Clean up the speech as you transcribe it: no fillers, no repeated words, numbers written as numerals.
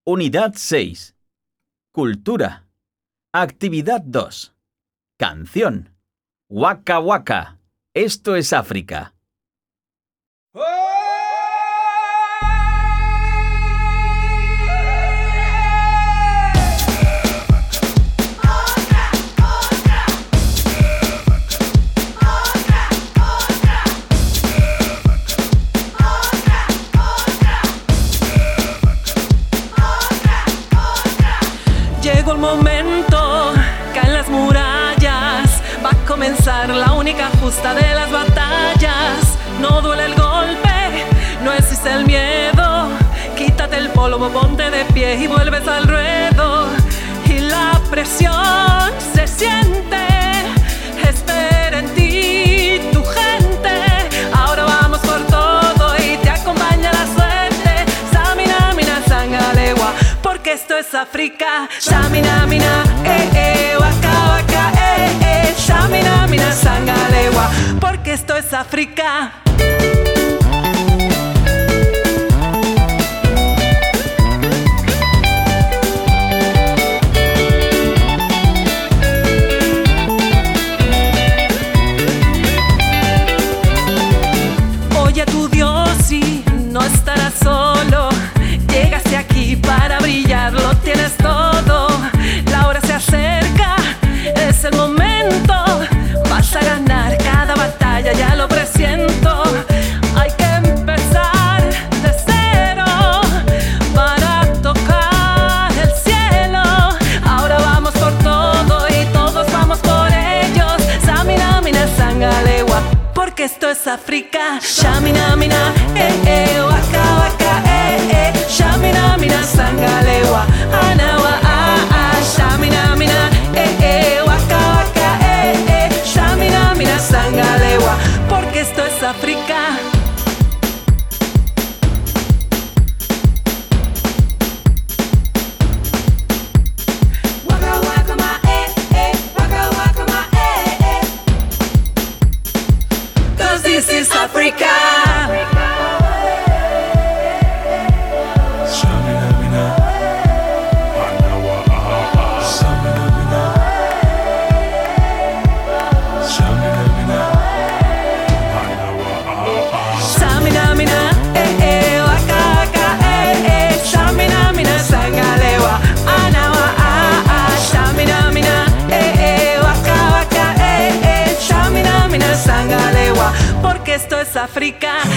Unidad 6. Cultura. Actividad 2. Canción. Waka Waka. Esto es África. Llegó el momento, caen las murallas, va a comenzar la única justa de las batallas. No duele el golpe, no existe el miedo, quítate el polvo, ponte de pie y vuelves al ruedo. Y la presión se siente, espera en ti tu gente. Ahora vamos por todo y te acompaña la suerte. Samina, mina, sangalewa, porque esto es África. Shamina, mina, waka, waka, Shamina, mina, sangalewa, porque esto es África. Oye a tu Dios y no estarás solo. Llegaste aquí para brillar, lo tienes todo. La hora se acerca, es el momento. Vas a ganar cada batalla, ya lo presiento. Hay que empezar de cero para tocar el cielo. Ahora vamos por todo y todos vamos por ellos. Samina, mina, sangalewa, porque esto es África. Shamina, mina, waka, waka, Shamina, mina, sangalewa, anawa, Shamina, mina, waka, waka, Shamina, mina, sangalewa, porque esto es África. Waka, waka, ma, waka, waka, ma, 'cause this is Africa. Samina, mina, waka, waka, Shamina, mina, sangalewa, anawa, Shamina, mina, waka, waka, Shamina, mina, sangalewa, porque esto es África.